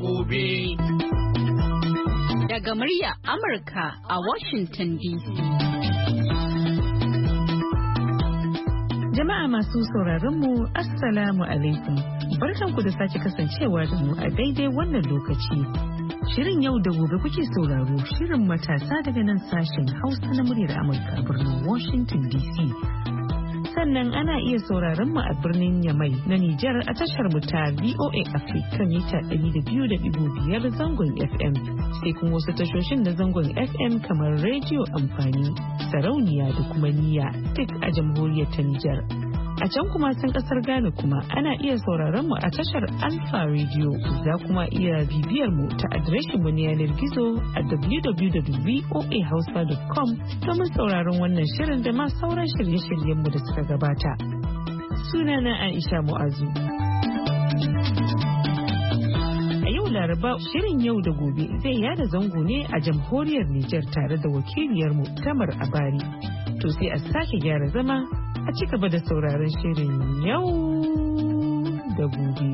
gobe. Daga murya Amurka a Washington DC. Jama'a masu sauraron mu Assalamu alaikum. Barkanku da sake kasancewa da mu a daidai wannan lokaci. Shirin yau da gobe kuke sauraro, shirin matasa daga nan sashen Hausa na muryar Amurka a birnin Washington DC. Sannan ana iya sauraron mu a birnin Yamai na Nijar a tashar mu ta VOA Africa mita 200.5 zangon FM. Sai kuma wasu tashoshin na zangon FM kamar rediyo amfani, sarauniya da kuma niyya duk a jamhuriyar ta Nijar. A can kuma sun kasar Ghana kuma ana iya sauraron mu a tashar Alpha Radio. Za kuma iya bibiyar mu ta adireshin mu na yanar gizo a www.voahausa.com domin sauraron wannan shirin da ma sauran shirye-shiryen mu da suka gabata. Sunana Aisha Mu'azu. A yau Laraba shirin yau da gobe zai yada zango ne a jamhuriyar Nijar tare da wakiliyar mu Tamar Abari. To sai a sake gyara zama a ci gaba da sauraron shirin yau da gobe.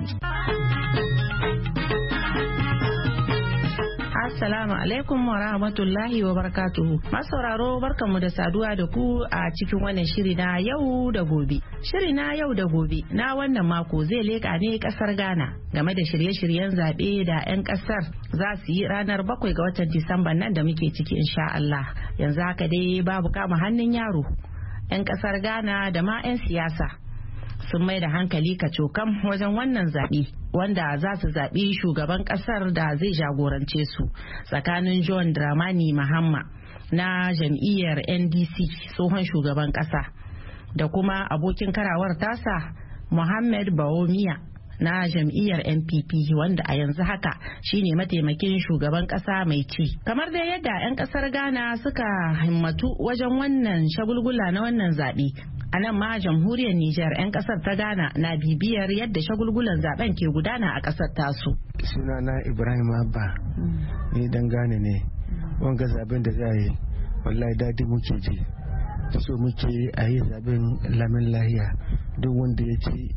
Assalamu alaikum wa rahmatullahi wa barakatuhu. Masauraro barkanmu da saduwa da ku a cikin wannan shiri na yau da gobe. Shiri na yau da gobe na wannan mako zai leka ne kasar Ghana game da shirye-shiryen zaɓe da 'yan kasar za su yi ranar 7 ga watan Disamba nan da muke ciki insha Allah. Yanzu haka dai babu kama hannun yaro. 'Yan kasar Ghana da ma 'yan siyasa sun mai da hankali kacokan wajen wannan zaɓe wanda za su zaɓi shugaban ƙasar da zai jagorance su tsakanin John Dramani Mahama na jam'iyyar NDC tsohon shugaban ƙasa da kuma abokin karawar tasa Mohamed Bawumia na jam'iyyar NPP wanda a yanzu haka shine mataimakin shugaban kasa mai ci. Kamar dai yadda 'yan kasar Ghana suka himmatu wajen wannan shagulgula na wannan zaɓe, a nan ma jamhuriyar Nijar 'yan kasar ta Ghana na bibiyar yadda shagulgulan zaben ke gudana a kasar tasu. Sunana Ibrahim Abba, ni dan Ghana ne. Wanga zaben da za yi wallahi dadi muke ji, so muke a yi zaben lamin lahiya, duk wanda ya ci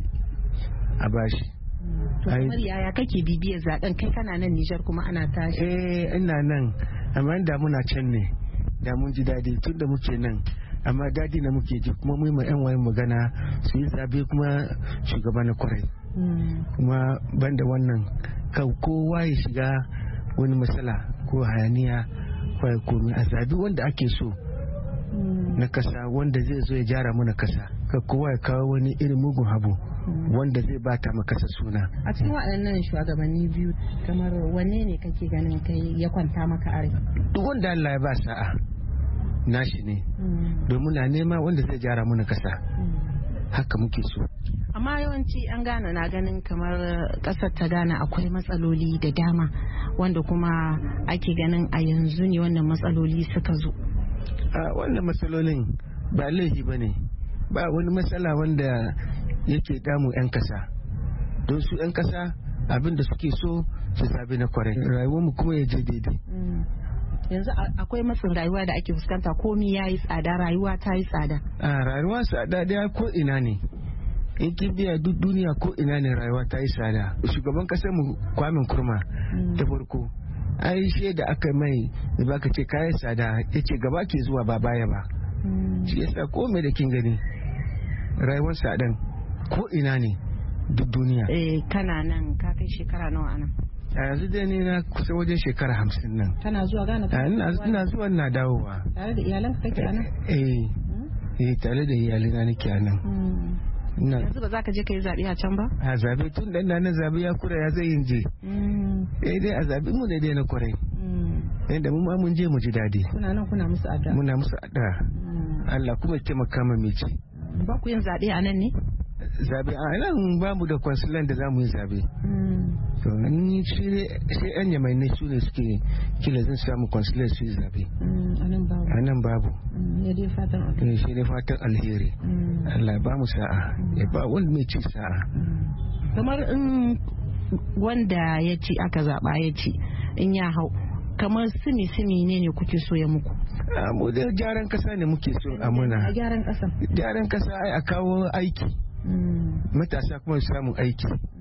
a bashi. Kamar yaya kake bibiyar zaben, kai kana nan Nijar kuma ana tashi? Ina nan, amma inda muna can ne da mun ji dadi tun da muke nan, amma dadi na muke ji kuma mu ma yan wayan magana su yi zabe kuma shugaba na kwarai. Kuma banda wannan kowa ya shiga wani matsala ko hayaniya ko komai a zabi wanda ake so na kasa, wanda zai zo ya gyara mana kasa, ka kowa ya kawo wani irin mugun abu wanda zai bata maka kasa suna. A cikin waɗannan shugabanni biyu kamar wanne ne kake ganin kai ya kwanta maka a rai? Duk wanda Allah ya ba sa'a nashi ne, domin na nema wanda zai gyara mana kasa, haka muke so. Amma yawanci an Ghana na ganin kamar kasar ta Ghana akwai matsaloli da dama wanda kuma ake ganin a yanzu ne wannan matsaloli suka zo. Wannan matsalolin ba laifi ba ne, ba wani matsala wanda yake damu 'yan kasa, don su 'yan kasa abinda suke so su zabi na kwarai, rayuwar mu kuma ya je daidai. Yanzu akwai matsin rayuwa da ake fuskanta, komi ya yi tsada, rayuwa ta yi tsada. Rayuwa tsada da ko ina ne, in kin biya duk duniya ko ina ne rayuwa ta yi tsada. Shugaban kasar mu Kwame Nkrumah da farko ai shi da aka mai da baka ce kayan tsada yace gaba ke zuwa ba baya ba, shi yasa ko mai da kin gani rayuwar tsadan ko ina ne duk duniya. Kana nan ka kai shekara nawa anan? A yanzu dai ni na kusa wajen shekara 50 nan. Kana zuwa Ghana? Ina zuwa na dawowa. Tare da iyalanka kake anan? Tare da iyalina nake anan. Yanzu ba za ka je ka yi zaɓe a can ba? A zaɓe tun da na zaɓe ya kura ya zai yin je. Dai a zaɓe mu ne dai na kwarai. Yadda mu ma mun je mu ji daɗi. Kuna nan kuna musu addu'a? Muna musu addu'a. Allah kuma ya taimaka ma mai ci. Ba ku yin zaɓe a nan ne? Zaɓe a nan ba mu da kwansilan da za mu yi zaɓe. To ni sai yan yamai ne su ne suke kila zan samu kwansilan su yi zaɓe. A nan babu. Ya dai fatan alheri. Shi dai fatan alheri. Allah ba mu sa'a, ya ba wanda mai ci sa'a. Kamar in wanda ya ci aka zaɓa ya ci in ya hau, kamar simi ne kuke so ya muku? Mu da gyaran kasa ne muke so a muna. Gyaran kasa? Gyaran kasa a kawo aiki. Matasa kuma su samu aiki.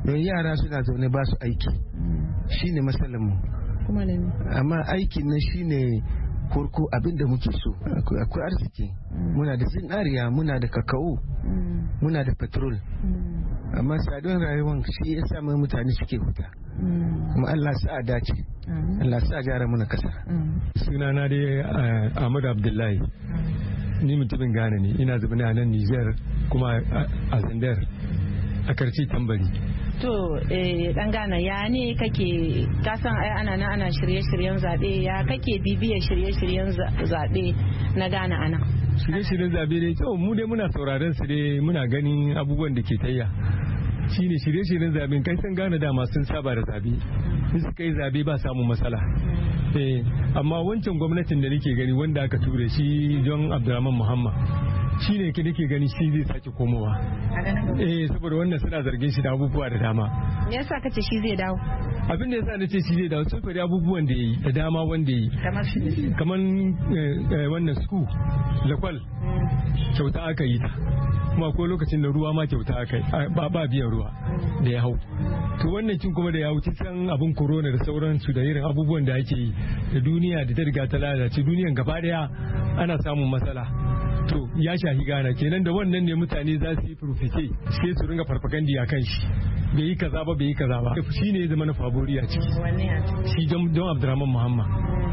don yara suna zaune ba su aiki shine matsalar mu. Amma aikin nan shine farko abin da muke so. Akwai arziki, muna da zinariya, muna da kakao, muna da petrol, amma sadon rayuwar shi ya sa mutane suke huta. Kuma Allah sa dace, Allah sa gyara muna kasa. Sunana dai Ahmad Abdullahi, ni mutumin Ghana ne, ina zaune a nan Niger kuma a Zandar a Karci Tambari. To dan Ghana ya ne kake kasan ai ana shirye-shiryen zaɓe, ya kake bibiyar shirye-shiryen zaɓe na Ghana ana? Shirye-shiryen zaɓe dai to mu dai muna sauraron su dai, muna ganin abubuwan da ke tayya. Shine shirye-shiryen zaɓen, kai san Ghana dama sun saba da zaɓe, in suka yi zaɓe ba samun matsala. Amma wancan gwamnatin da nake gani wanda aka ture shi John Abdulrahman Muhammad, shi ne ke nake gani shi zai sake komowa. Saboda wannan suna zargin shi da abubuwa da dama. Me yasa kace shi zai dawo? Abin da yasa nace shi zai dawo sun fari abubuwan da yayi da dama wanda yayi. Kamar wannan school lakwal kyauta aka yi ta, kuma ko lokacin da ruwa ma kyauta aka yi, ba biyan ruwa da ya hau. To wannan kin kuma da ya wuce san abin corona da sauransu da irin abubuwan da ake yi da duniya da ta riga ta lalace, duniyan gaba daya ana samun matsala. To ya shahi Ghana kenan, da wannan ne mutane za su yi profite sai su ringa farfagandi a kan shi, bai yi kaza ba bai yi kaza ba. Shi ne ya zama na favori a ciki, shi don Abdurrahman Muhammad.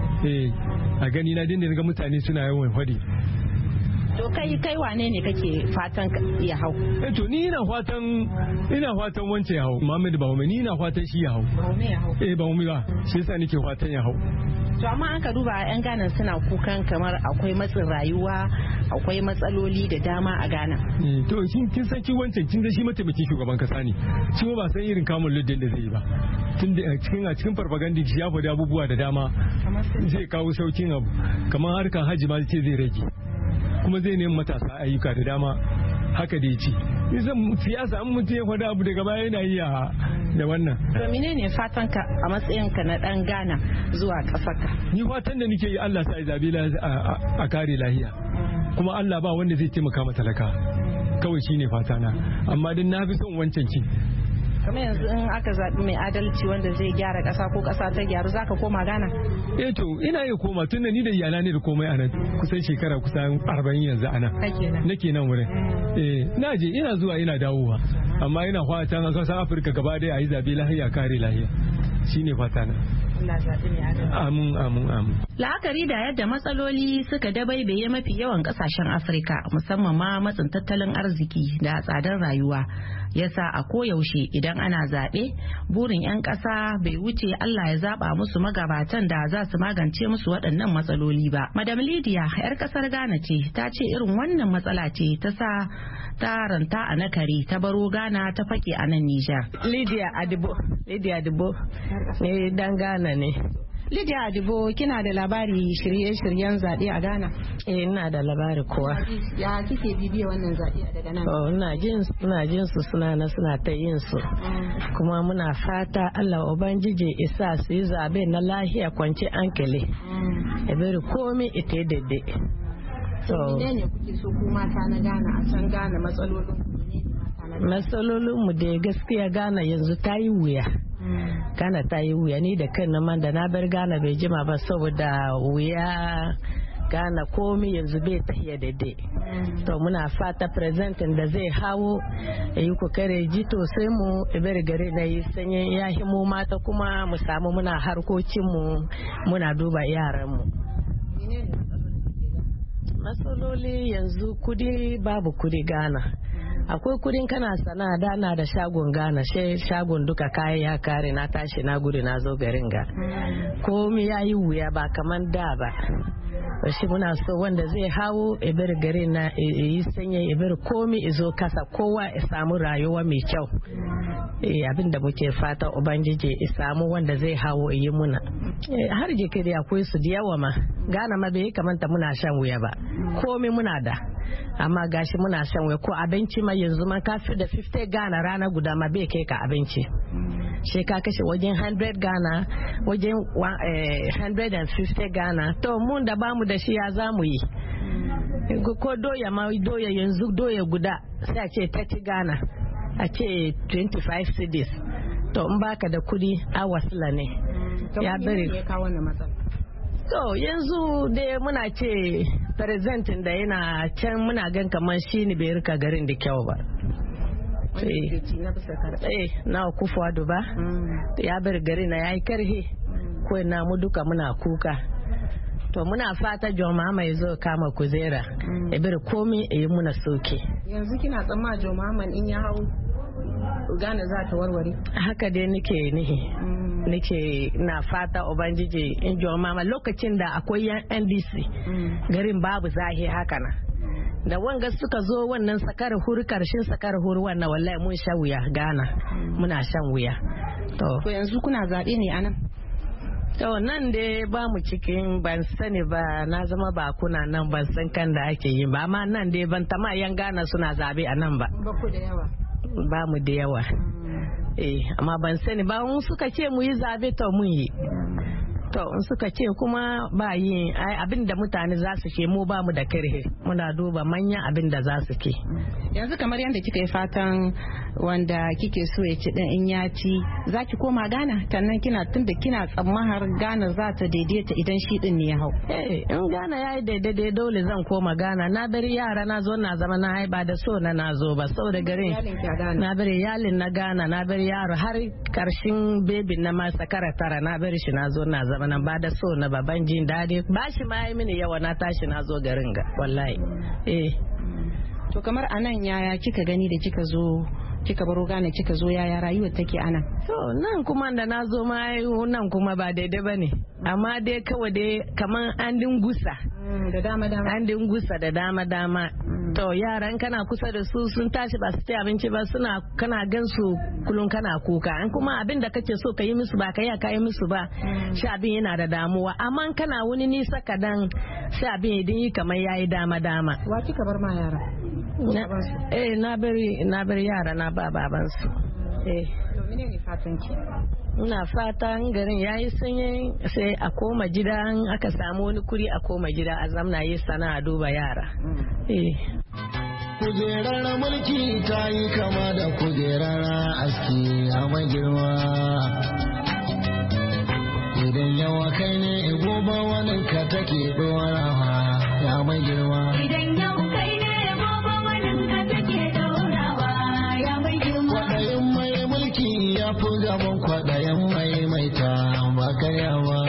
A gani na dinda ga mutane suna yawan faɗi. To kai wane ne kake fatan ya hau? To ni ina fatan wance ya hau, Muhammad Bahume, ni ina fatan shi ya hau. Bahume ba, shi yasa nake fatan ya hau. To amma an ka duba 'yan Ghana suna kukan kamar akwai matsin rayuwa, akwai matsaloli da dama a Ghana. To kin san ki wancan, kin ga shi mataimakin shugaban kasa ne, shi ba san irin kamun luddin da zai yi ba. Tun da cikin farfagandi shi ya faɗi abubuwa da dama, zai kawo saukin abu, kamar harkar hajji ma ce zai rage, kuma zai nemi matasa ayyuka da dama, haka da ya ce. Nisan siyasa an mutu ya faɗa abu daga baya yana yi da wannan. To menene fatan ka a matsayin ka na dan Ghana zuwa ƙasar ka? Ni fatan da nake yi Allah sa zabe a kare lahiya, kuma Allah ba wanda zai taimaka mata talaka, kawai shine fatana. Amma din na fi son wancan ki. Kamar yanzu in aka zaɓi mai adalci wanda zai gyara ƙasa ko ƙasa ta gyaru, zaka koma Ghana? To ina iya koma, tun da ni da iyala ne da komai a nan kusan shekara kusan 40 yanzu a nan nake nan wurin. Na je ina zuwa ina dawowa, amma ina fatan a ƙasar Afirka gaba ɗaya a yi zaɓe lahiya kare lahiya, shine fatana. Amin. La'akari da yadda matsaloli suka dabaibaye mafi yawan kasashen Afirka, musamman ma matsin tattalin arziki da tsadar rayuwa, yasa a koyaushe idan ana zaɓe burin 'yan ƙasa bai wuce Allah ya zaɓa musu magabatan da za su magance musu waɗannan matsaloli ba. Madam Lydia 'yar ƙasar Ghana ce, ta ce irin wannan matsala ce ta sa ta ranta a nakari ta baro Ghana ta fake a nan Nijar. Lydia Adibo ne dan Ghana ne. Lydia Adibo, kina da labari shirye-shiryen zaɓe a Ghana? Ina da labari kowa. Ya kike bibiya wannan zaɓe daga nan? Ina jin su suna ta yin su. Kuma muna fata Allah Ubangiji isa su yi zaɓe na lahiya kwanci hankali. Ebere komai ita daidai. Menene kuke so ku mata na Ghana a can Ghana matsalolin mu da gaskiya Ghana yanzu ta yi wuya. Ghana ta yi wuya, ni da kan man da na bar Ghana bai jima ba saboda wuya. Ghana komi yanzu bai tafiya daidai. To muna fata presentin da zai hawo ya yi kokare ji to sai mu ibar gari na yi sanyin yahi mu mata kuma mu samu muna harkokinmu muna duba yaranmu. Matsaloli yanzu kudi babu kudi Ghana. Akwai kudin kana sana'a da na da shagon Ghana, shagon duka kaya ya kare, na tashi na gudu na zo garin ga. Komi ya yi wuya ba kaman da ba. Shi muna so wanda zai hawo ibar gari na yi sanya ibar komi izo kasa, kowa ya samu rayuwa mai kyau. Abin da muke fata Ubangiji ya samu wanda zai hawo yi muna. Har jike da akwai su da yawa ma. Ghana ma bai kamanta muna shan wuya ba. Komi muna da. Amma gashi muna shan wuya, ko abinci ma yanzu ma kafi da 50 Ghana rana guda ma bai kai ka abinci. Shi ka kashe wajen 100 Ghana, wajen 150 Ghana. To mun da bamu da shi ya zamu yi. Ko doya ma yanzu doya guda sai a ce 30 Ghana, a ce 25 cedis. to in baka da kudi a wasila ne ya bari to yanzu dai muna ce presentin da yana can muna gan kamar shi ne bai rika garin da kyau ba na Akufo-Addo ba ya bari gari na yayi karhe ko na mu duka muna kuka to muna fata John Mahama ya zo kama kuzera ya bari komai ya yi muna soke. Yanzu kina tsamma John Mahama in ya hau Ghana za ta warware? Haka dai nake na fata Ubangiji in John Mahama lokacin da akwai yan NDC garin babu zahi haka na. Da wanga suka zo wannan sakar huru karshen sakar huru wannan wallahi mun sha wuya Ghana muna shan wuya. To yanzu kuna zaɓe ne anan? To nan dai ba mu cikin ban sani ba na zama ba kuna nan ban san kan da ake yi ba amma nan dai ban tama yan Ghana suna zabe a nan ba. Ba ku da yawa. Ba mu da yawa. Amma ban sani ba mun suka ce mu yi zabe to mun yi. To in suka ce kuma ba yi abin da mutane za su ce mu ba mu da karhe muna duba manyan abin da za su ke. Yanzu kamar yadda kika yi fatan wanda kike so ya ci in ya ci za ki koma Ghana tannan tunda kina tsammahar Ghana za ta daidaita idan shi din ne ya hau. In Ghana ya yi daidai dole zan koma Ghana na bari yara na zo na zama na haiba da so na zo ba saboda garin na bari yalin na Ghana na bari yaro har karshen bebin na ma sakara tara na bari shi na zo na zama na ba da so na baban jin daɗi ba shi ma yi mini yawa na tashi na zo garin ga wallahi. To kamar anan yaya kika gani da kika zo kika baro Ghana kika zo yaya rayuwar take anan? To nan kuma da na zo ma nan kuma ba daidai bane amma dai kawai dai kaman an dingusa da dama an dingusa da dama to yaran kana kusa da su sun tashi ba su ci abinci ba suna kana gansu kullun kana kuka an kuma abin da kake so ka yi musu ba ka yi musu ba shi abin yana da damuwa amma kana wani nisa kadan shi abin ya yi kamar yayi dama wa kika bar ma yara na bari yara na ba babansu. To menene fatan ki? Ina fatan garin yayi sanyi sai a koma gida aka samu wani kuri a koma gida a zamna yi sana'a duba yara. Kujerar mulki ta yi kama da kujerar aski a magirma. Idan yawa kai ne gobe wani ka take dorawa ya magirma. Idan yau kai ne gobe wani ka take dorawa ya magirma. Kwaɗayin mai mulki ya fi gaban kwaɗayin mai ta makaryawa.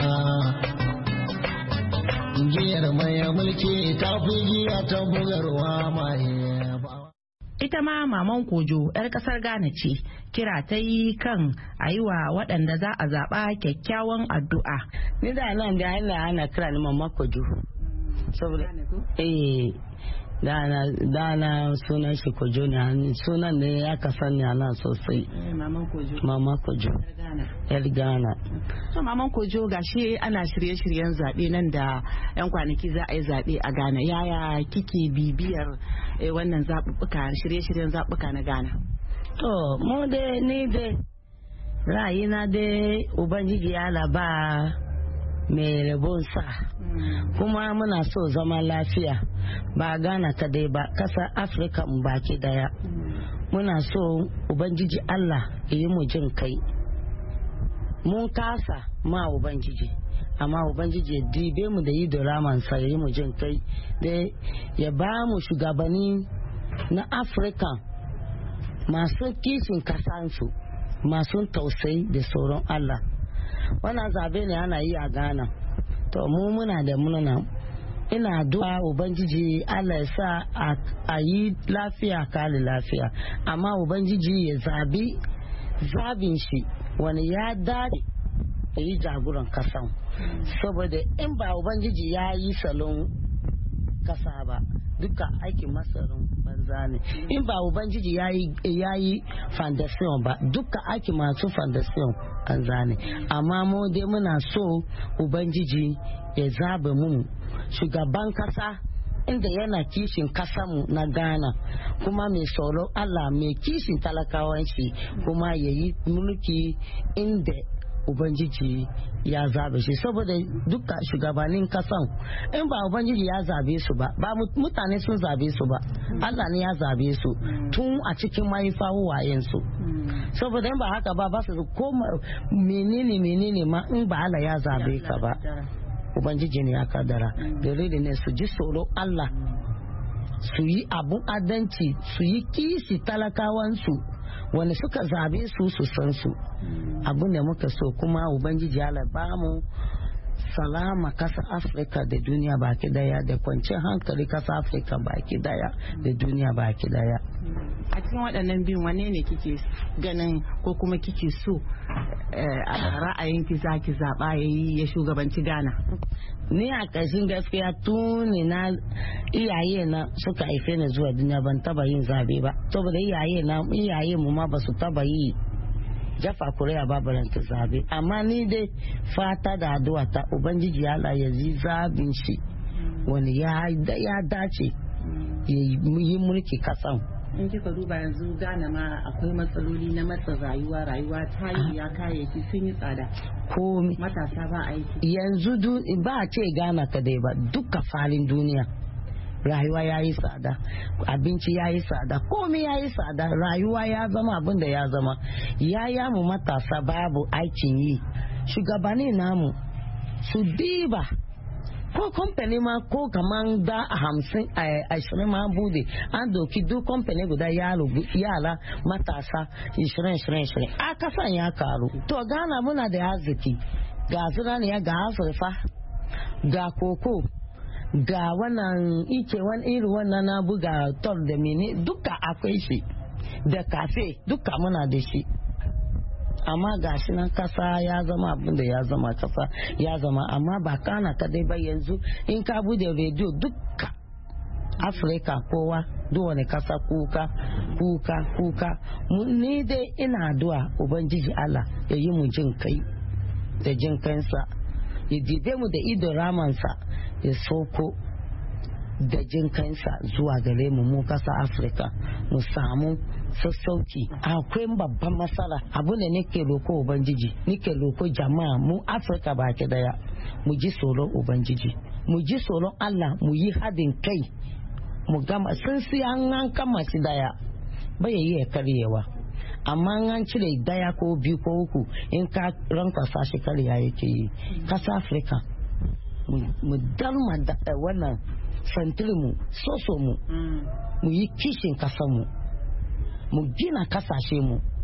Giyar mai mulki ta fi giya ta bugarwa mai. Ita ma Maman Kojo 'yar kasar Ghana ce kira ta yi kan a yi wa waɗanda za a zaɓa kyakkyawan addu'a. Ni da nan da ana kira ni Maman Kojo. Saboda dana sunan shi Kojo ne sunan ne ya kasan ne ana sosai. Maman Kojo. Yar Ghana. To Maman Kojo gashi ana shirye-shiryen zaɓe nan da 'yan kwanaki za a yi zaɓe a Ghana. Yaya kike bibiyar wannan zaɓuɓɓuka shirye-shiryen zaɓuɓɓuka na Ghana? To mu dai ni dai ra'ayina dai Ubangiji Allah ba mai rabon sa kuma muna so zama lafiya ba Ghana kadai ba kasar Afirka mu baki daya muna so Ubangiji Allah ya yi mu jin kai mun kasa ma Ubangiji amma Ubangiji ya dibe mu da yi da ramansa ya yi mu jin kai da ya ba mu shugabanni na Afirka masu kishin kasansu masu tausayi da tsoron Allah. Wannan zabe ne ana yi a Ghana to mu muna da murna ina du'a Ubangiji Allah ya sa a yi lafiya kali lafiya amma Ubangiji ya zabin shi wani ya dace ya yi jagoran kasan saboda in ba Ubangiji ya yi salon kasa ba duka aikin masarin banza ne in ba Ubangiji ya yi foundation ba duka aikin masu foundation banza ne amma mu dai muna so Ubangiji ya zabe mu shugaban kasa inda yana kishin kasanmu na Ghana kuma mai tsoron Allah mai kishin talakawan shi kuma ya yi mulki inda ubangiji ya zabe shi, saboda duka shugabannin kasan in ba ubangiji ya zabe su ba mutane sun zabe su ba, Allah ne ya zabe su tun a cikin mahaifa wayensu. Saboda in ba haka ba su ko menene ma in ba Allah ya zabe ka ba, ubangiji ne ya kaddara. Dalilin ne su ji tsoro Allah, su yi abun adalci, su yi kishi talakawansu wanda suka zabe su san su. Abun da muka so kuma ubangiji Allah ba mu salama kasa Afirka da duniya baki daya, da kwanciyar hankali kasa Afirka baki daya da duniya baki daya. A cikin waɗannan biyun wane ne kike ganin ko kuma kike so a ra'ayinki zaki zaɓa ya shugabanci Ghana? Ni a ƙarshen gaskiya tuni na iyaye na suka haife ni zuwa duniya ban taba yin zabe ba, saboda iyaye mu ma ba su taba yi jafa kuri'a babaranta zabe. Amma ni dai fata da addu'a ta ubangiji Allah ya ji zabin shi wani ya dace ya yi mulki kasan. In kika duba yanzu Ghana ma akwai matsaloli na matsa rayuwa ta yi ya kayayyaki sun yi tsada, komi matasa ba aiki yanzu ba a ce Ghana kadai ba, duka falin duniya rayuwa ya yi tsada, abinci ya yi tsada, komi ya yi tsada, rayuwa ya zama abin da ya zama. Ya mu matasa babu aikin yi, shugabanni namu su diba ko kamfani ma ko kaman da 50 20 ma bude an doki duk kamfani guda yara matasa 20 a kasan ya karu. To Ghana muna da arziki, ga ziraniya, ga azurfa, ga koko, ga wannan ike wani iri wannan na buga tol da mene duka akwai shi, da kafe duka muna da shi. Amma ga shi nan kasa ya zama abin da ya zama, kasa ya zama. Amma ba kana kadai ba, yanzu in ka bude rediyo duka Afirka kowa duk wani kasa kuka. Ni dai ina addu'a ubangiji Allah ya yi mu jin kai da jin kansa, ya dibe mu da idon ramansa, ya soko da jin kansa zuwa gare mu kasa Afirka, mu samu sassauci. Akwai babban matsala, abu ne nake roko ubangiji, nake roko jama'a mu Afirka baki daya mu ji tsoron ubangiji, mu ji tsoron Allah, mu yi hadin kai, mu gama sun an kama shi daya bai yi karyewa, amma an cire daya ko biyu ko uku in ka rankwasa shi karya yake yi. Kasa Afirka mu dalma da wannan santirinmu soso mu yi kishin kasanmu, mu gina kasashe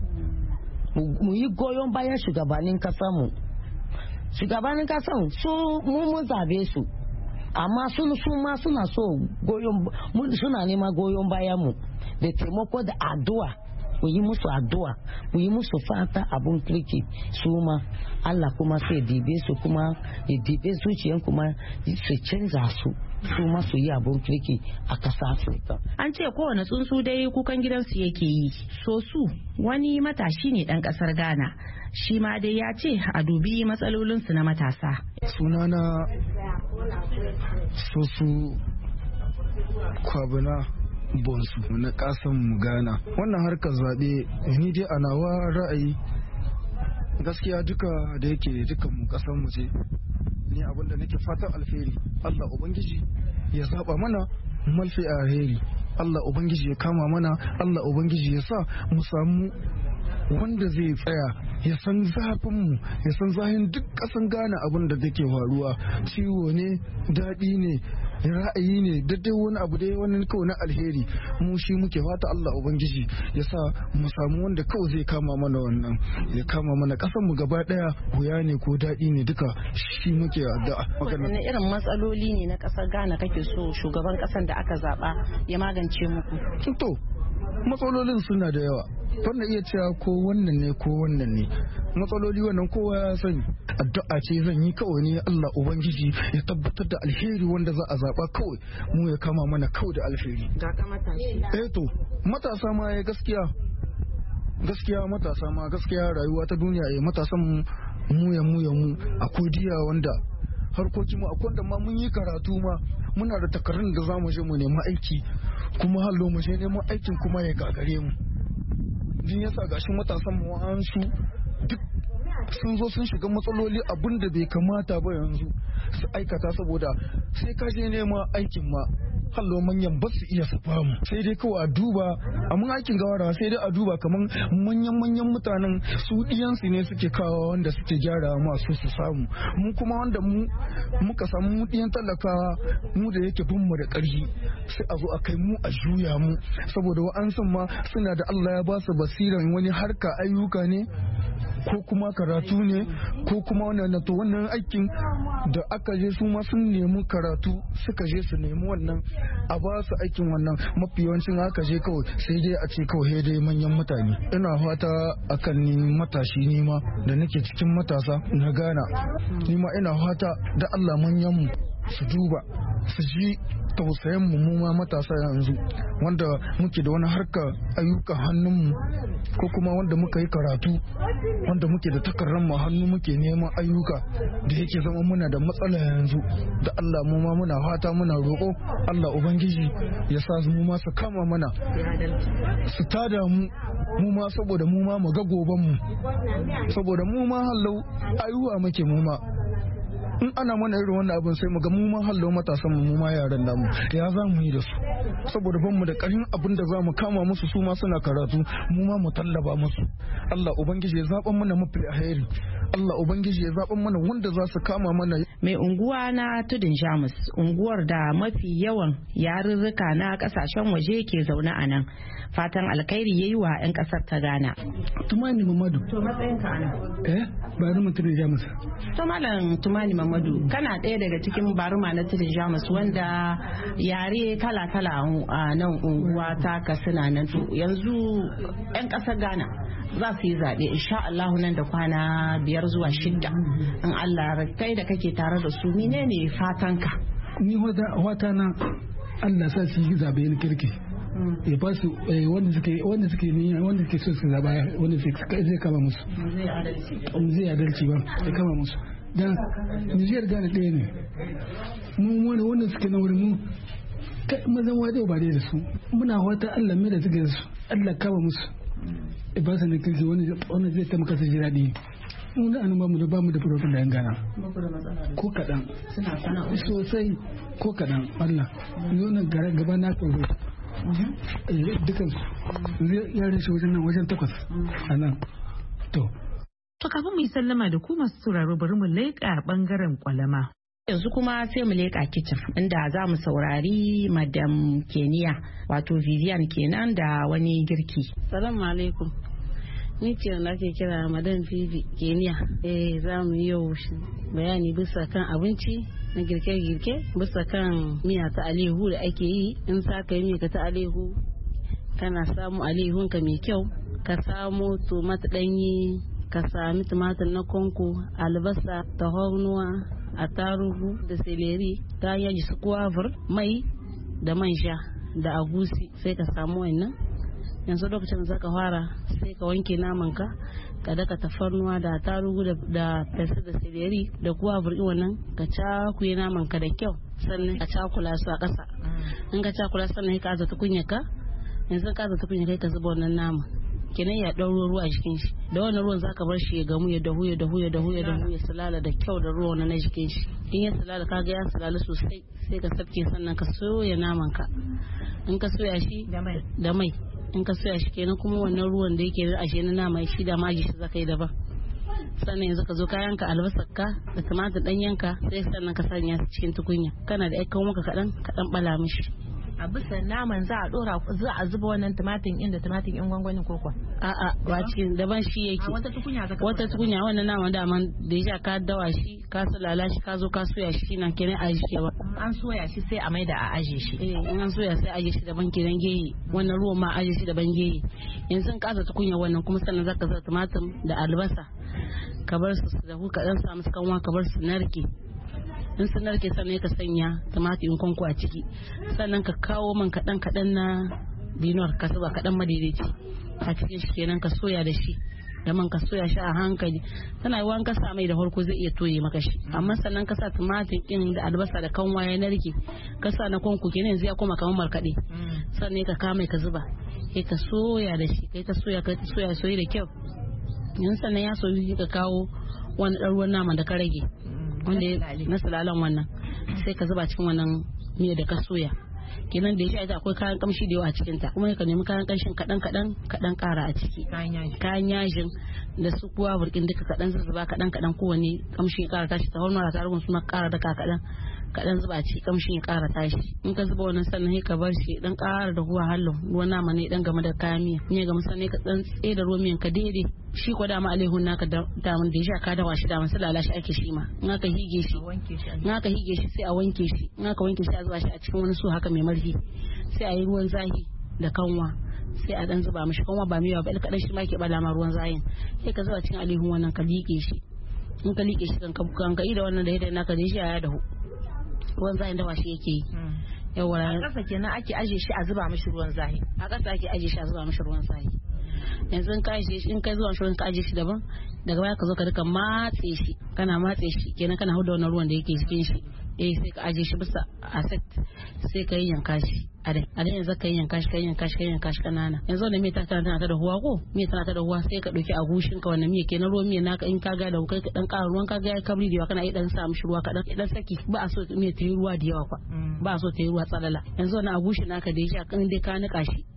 mu yi goyon bayan shugabannin kasanmu. Shugabannin kasan su mun zabe su, amma su ma suna so suna nema goyon bayan mu da taimako da addu'a. Mu yi musu addu'a, mu yi musu fata abun kirki, su ma Allah kuma sai dibe su, kuma ya dibe zuciyan kuma su canza su ma su yi abun kirki a ƙasa Afirka. An ce kowane tsuntsu dai kukan gidansu yake yi. So su wani matashi ne ɗan ƙasar Ghana, shi ma dai ya ce a dubi matsalolinsu na matasa. Sunana Sosu Kwabana Bonsu na kasan Ghana. Wannan harkar zaɓe ni dai a nawa ra'ayi gaskiya duka da yake dukan mu kasan mu ce, ni abinda nake fatan alheri Allah ubangiji ya zaba mana malfi alheri, Allah ubangiji ya kama mana, Allah ubangiji ya sa mu samu wanda zai tsaya ya san zafin mu, ya san zahin duk kasan Ghana abin da take faruwa, ciwo ne, daɗi ne, ra'ayi ne, daidai wani abu dai wani kawai na alheri. Mu shi muke fata Allah ubangiji ya sa mu samu wanda kawai zai kama mana wannan, ya kama mana kasan mu gaba daya, wuya ne ko daɗi ne duka shi muke addu'a. Wadanne irin matsaloli ne na kasar Ghana kake so shugaban kasan da aka zaba ya magance muku? To matsalolin suna da yawa, wanda iya cewa ko wannan ne ko wannan ne, matsaloli wannan kowa ya sani. Addu'a ce zan yi kawai ne Allah ubangiji ya tabbatar da alheri wanda za a zaba, kawai mu ya kama mana kawai da alheri. Ga ka matashi. To matasa ma ya gaskiya matasa ma gaskiya rayuwa ta duniya ya matasan mu akwai diya wanda harkokin mu akwai wanda ma mun yi karatu ma muna da takarrun da zamu je mu nema aiki, kuma hallo mu je neman aikin kuma ya gagare mu. Din yasa gashi matasan mu an su duk sun zo sun shiga matsaloli abin da bai kamata ba yanzu su aikata, saboda sai ka je nema aikin ma hallo manyan ba su iya su famu, sai dai kawai a duba amma aikin gawara sai dai a duba kamar manyan mutanen su diyansu ne suke kawo wanda suke gyara masu su samu, mu kuma wanda mu muka samu mu diyan talakawa mu da yake bin mu da ƙarfi sai a zo a kai mu a juya mu, saboda wa'ansun ma suna da Allah ya ba su basiran wani harka ayyuka ne ko kuma karatu ne ko kuma wannan aikin da aka je su ma sun nemi karatu suka je su nemi wannan a ba su aikin wannan, mafi yawancin aka je kawai sai dai a ce kawai dai manyan mutane. Ina fata akan ni matashi nima da nake cikin matasa na Ghana, nima ina fata da Allah manyan mu su duba su ji tausayin mu ma matasa yanzu wanda muke da wani harka ayyukan hannunmu ko kuma wanda muka yi karatu wanda muke da takardar mu hannu muke neman ayyuka da yake zama muna da matsala yanzu, da Allah mu ma muna fata muna roƙo Allah ubangiji ya sa mu ma su kama mana su tada mu ma saboda mu ma mu ga goban mu, saboda mu ma hallau ayyuka muke mu ma in ana mana irin wannan abin sai mu ga mu ma hallo matasan mu ma yaran namu ya za mu yi da su, saboda ban mu da ƙarfin abin da za mu kama musu, su ma suna karatu mu ma mu tallaba musu. Allah ubangiji ya zaɓan mana mafi alheri, Allah ubangiji ya zaɓan mana wanda za su kama mana. Mai unguwa na tudun Jamus, unguwar da mafi yawan yarurruka na kasashen waje ke zaune a nan, fatan alkhairi yayi wa 'yan kasar ta Ghana. Tumani Mamadu. To matsayinka ana? Baruma tudun Jamus. To malam Tumani Mamadu, kana ɗaya daga cikin baruma na tudun Jamus wanda yare kala-kala a nan unguwa ta Katsina nan. Yanzu 'yan kasar Ghana za su yi zaɓe insha Allah nan da kwana 5 zuwa 6 in Allah kai da kake tare da su menene fatanka? Ni wata na Allah sa su yi zaɓe na kirki. Ya ba su wanda suke so su zaba wanda zai kama musu zai adalci ba ya kama musu dan Nijar Ghana ɗaya ne mu wanda suke na wurin mu mazan wade ba dai da su muna wata Allah mai da suke da su Allah kama musu ya ba su na kirki wanda zai taimaka su ji daɗi. Mun da an ba mu da problem da yan Ghana ko kaɗan sosai ko kaɗan Allah yau na gaba na tsoro dukan yaran shi wajen 8 a nan to kafin mu yi sallama da ku masu sauraro bari mu leƙa bangaren kwalama. Yanzu kuma sai mu leƙa kicin inda za mu saurari Madam Keniya wato Vivian kenan da wani girki. Salamu alaikum. Ni ce wanda ake kira Madam Vivi Keniya. Za mu yi yau bayani bisa kan abinci na girke-girke bisa kan miya ta alehu da ake yi. In sa ka yi miya ta alehu kana samu alehunka mai kyau, ka samu tomat ɗanyi, ka sami tumatir na konko, albasa, tahornuwa, attarugu da seleri, ta yaji su kuwavur, mai da manja da agusi, sai ka samu wannan. Yanzu lokacin da zaka fara sai ka wanke namanka, ka daka tafarnuwa da attarugu da fesa da seleri da kuwavur wannan, ka cakuye namanka da kyau, sannan ka cakula su a ƙasa. In ka cakula sannan ka aza tukunyarka, yanzu ka aza tukunyarka ka zuba wannan nama. Kenan ya ɗauro ruwa a jikin shi, da wannan ruwan zaka bar shi ya gamu ya dahu ya sulala da kyau da ruwa na jikin shi. In ya sulala kaga ya sulala sosai sai ka sabke sannan ka soya naman ka. In ka soya shi da mai in ka soya shi kenan kuma wannan ruwan da yake ashe na nama shi da maji shi zaka yi daban. Sannan yanzu ka zo ka yanka albasar ka da tumatir ɗanyenka sai sannan ka sanya cikin tukunya, kana da ƴan maka kaɗan bala mishi. A bisa naman za a zuba wannan tumatin in gwangwanin koko? A'a ba cikin daban shi yake. Wata tukunya wannan naman daman da ya ka dawa shi ka sulala shi ka zo ka soya shi na kenan a shi ba. An soya shi sai a maida a aje shi. In an soya sai aje shi daban kenan gehe, wannan ruwan ma aje shi daban gehe. Yanzu in ka sa tukunya wannan kuma sannan zaka sa tumatir da albasa ka bar su dahu ka dan sa musu kanwa ka bar su narke. In sun narke sannan ka sanya tumatir kwanko a ciki, sannan ka kawo man kaɗan na dinuwar ka zuba kaɗan madaidaici a cikin shi kenan ka soya da shi da man ka soya shi a hankali. Tana yiwuwa ka sa mai da farko zai iya toye maka shi, amma sannan ka sa tumatir ɗin da albasa da kanwa ya narke ka sa na kwanko kenan yanzu ya koma kamar markaɗe, sannan ka kama ka zuba kai ka soya da shi kai ta soya da kyau. yanzu sannan ya soyu ka kawo wani ɗan ruwan naman da ka rage wanda na sulalan wannan sai ka zuba cikin wannan miya da ka soya kenan da ya sha ita akwai kayan kamshi da yawa a cikin ta kuma ka nemi kayan kamshin kaɗan ƙara a ciki kayan yajin da su kuwa burkin duka kaɗan zuba kaɗan kowane kamshi ya ƙara tashi ta hormona ta rugun suna ƙara daka kaɗan zuba ci kamshin ya ƙara tashi in ka zuba wannan sannan sai ka bar shi dan ƙara da ruwa hallo ruwan nama ne dan game da kayan miya ga musanne ka dan tsaye da ruwan miyan ka daidai shi ko dama alaihun naka da mun da ya sha ka dawa shi da mun sulala shi ake shi ma in aka hige shi sai a wanke shi in aka wanke shi a zuba shi a cikin wani su haka mai marfi sai a yi ruwan zahi da kanwa sai a dan zuba mishi kanwa ba miyawa ba kadan shi ma ke bala ma ruwan zahin sai ka zuba cikin alaihun wannan ka liƙe shi in ka liƙe shi kan ka da wannan da yadda naka da shi ya dahu ruwan zahin dawa shi yake yi yawa a ƙasa kenan ake aje shi a zuba mishi ruwan zahi a ƙasa ake aje shi a zuba mishi ruwan zahi yanzu in ka zuwa shi ka aje shi daban daga baya ka zo ka rika matse shi kana matse shi kenan kana huda wannan ruwan da yake cikin shi sai ka aje shi bisa a set sai ka yi yanka shi a dai yanzu ka yi yanka shi kanana yanzu wannan miya tana ta da huwa ko miya tana ta da huwa sai ka dauki agushin ka wannan miya kenan ruwan miya naka in ka ga da kai ka dan ƙara ruwan ka ga ya kabri da yawa kana iya dan sa mishi ruwa kadan dan saki ba a so miya ta yi ruwa da yawa kwa ba a so ta yi ruwa tsalala yanzu wannan agushin naka da ya sha kan dai ka nika shi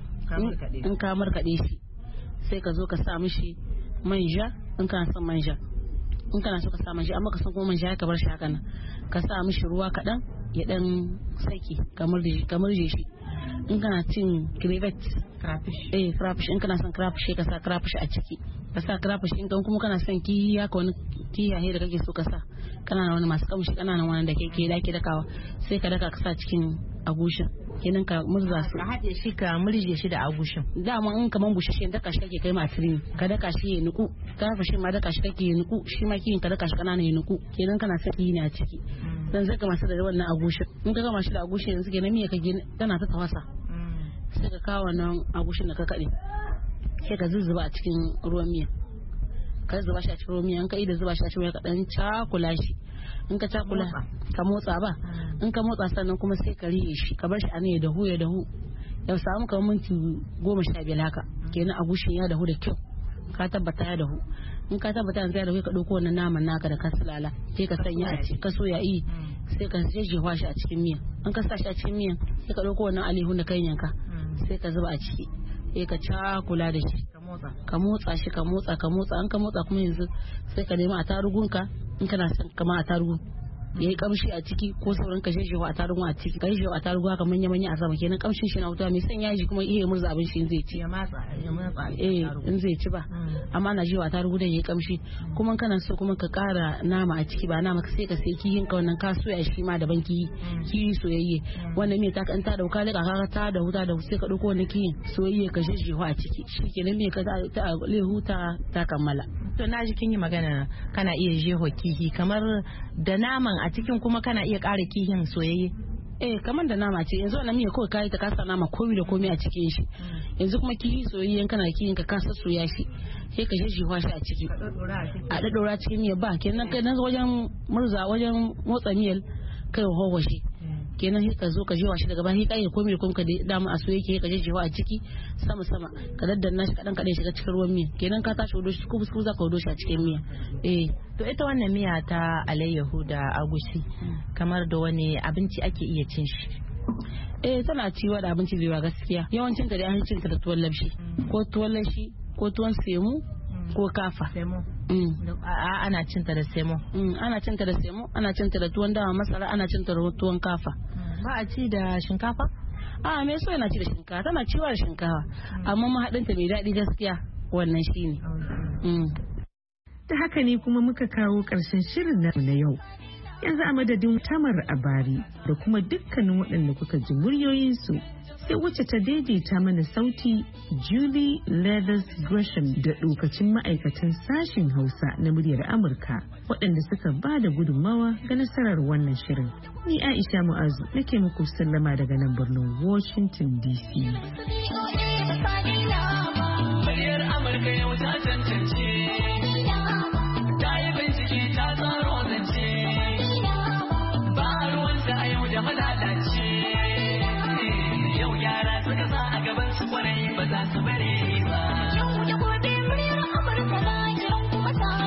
in ka markaɗe shi sai ka zo ka sa mishi manja in kana son manja in kana so ka sa manja amma ka san kuma manja ka bar shi haka nan ka sa mishi ruwa kaɗan ya dan saki kamar je shi in kana cin crevet crayfish in kana son crayfish ka sa crayfish a ciki ka sa crayfish in kuma kana son kihi haka wani kiyaye da kake so ka sa kana wani masu kamshi kana nan wani da ke dakawa sai ka daka ka sa cikin agushin kenan ka murza su ka haɗe shi ka murje shi da agushin dama in kaman bushashe daka shi kake kai ma tirini ka daka shi ya nuku ka fashi ma daka shi kake ya nuku shi ma kiyin ka daka shi kanana ya nuku kenan kana sa kiyi ne a ciki dan zai ka masu da wannan agushin in ka gama shi da agushin yanzu kenan miya ka tana ta tawasa sai ka kawo wannan agushin da ka kade sai ka zuzzuba a cikin ruwan miya ka zuba shi a cikin ruwan miya in ka yi da zuba shi a cikin ruwan ka dan cakula shi in ka cakula ka motsa ba in ka motsa sannan kuma sai ka riye shi ka bar shi a ne ya dahu ya samu kamar minti 15 haka kenan agushin ya dahu da kyau ka tabbata ya dahu in ka tabbata yanzu ya dahu ka dauko wannan naman naka da ka sulala sai ka sanya a cikin ka soya sai ka jejjewa shi a cikin miya in ka sa shi a cikin miya sai ka dauko wannan alihun da kan yanka sai ka zuba a ciki sai ka cakula da shi ka motsa shi ka motsa an ka motsa kuma yanzu sai ka nemi atarugunka in kana son kama atarugu ya yi kamshi a ciki ko sauran ka sheshewa atarugu a ciki ka sheshewa atarugu haka manya a sama kenan kamshin shi na wuta mai son yaji kuma iya murza abin shi in zai ci in zai ci ba amma na jewa atarugu da ya yi kamshi kuma kana so kuma ka kara nama a ciki ba nama sai ka sai kihin ka wannan ka soya shi ma daban kihi soyayye wannan me ta kan ta dauka da ka ta da huta da sai ka dauko wannan kihin soyayye ka sheshewa a ciki shikenan me ka ta lehuta ta kammala to na ji kin yi magana kana iya jeho kihi kamar da naman a cikin kuma kana iya ƙara kihin soyayye kamar da nama ce yanzu wannan miya kawai kayi ta kasa nama komai da komai a cikin shi yanzu kuma kihi soyayyen kana kihin ka kasa soya shi sai ka jejjewa shi a ciki a daddora cikin miya ba kenan kai nan wajen murza wajen motsa miyar kai hawa shi kenan sai ka zo ka jewa shi daga baya kai komai da komai ka dama a soyayye ke ka jejjewa a ciki sama ka daddanna shi kadan shiga cikin ruwan miya kenan ka tashi wudo shi kubus za ka wudo shi a cikin miya to ita wannan miya ta alayyahu da agushi kamar da wani abinci ake iya cin shi tana ciwa da abinci da yawa gaskiya yawancin ta da an cin ta da tuwon labshi ko tuwon lashi ko tuwon semu ko kafa ana cinta da semo ana cinta da semo ana cinta da tuwon dawa masara ana cinta da tuwon kafa ba a ci da shinkafa me so yana ci da shinkafa tana ciwa da shinkafa amma mahaɗinta mai daɗi gaskiya wannan shine ta haka ne kuma muka kawo ƙarshen shirin na yau yanzu a madadin Tamar Abari da kuma dukkanin waɗanda kuka ji muryoyinsu sai wacce ta daidaita mana sauti Julie Leathers Gresham da lokacin ma'aikatan sashen Hausa na muryar Amurka waɗanda suka ba da gudunmawa ga nasarar wannan shirin. Ni Aisha Mu'azu nake muku sallama daga nan birnin Washington DC.